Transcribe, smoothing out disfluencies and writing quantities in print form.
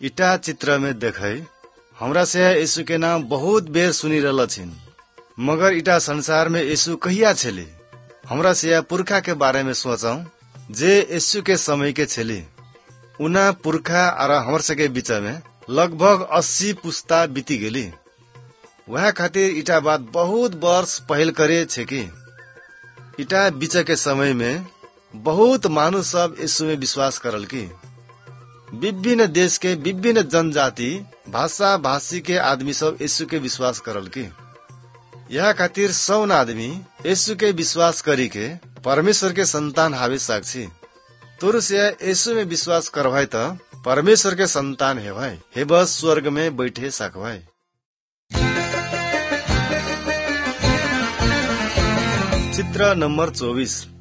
इटा चित्र में देखे हमरा से यीशु के नाम बहुत बेर सुनी रहल छिन, मगर इटा संसार में यीशु कहिया छेले। हमरा से पुरखा के बारे में सोचौ जे यीशु के समय के छेले। उना पुरखा और हमर सके बीच में लगभग 80 पुस्ता बीती गेली। वह खातिर इटा बात बहुत वर्ष पहल करे छे कि इटा बीच के समय में बहुत मानुष सब यीशु में विश्वास करल की। विभिन्न देश के विभिन्न जनजाति भाषा भाषी के आदमी सब यीशु के विश्वास करल की। यह खातिर 100 आदमी यीशु के विश्वास करी के परमेश्वर के संतान हावे साक्षी। तोर से यीशु में विश्वास करवाई तो परमेश्वर के संतान है भाई, हे बस स्वर्ग में बैठे सकवाई। चित्र नंबर 24।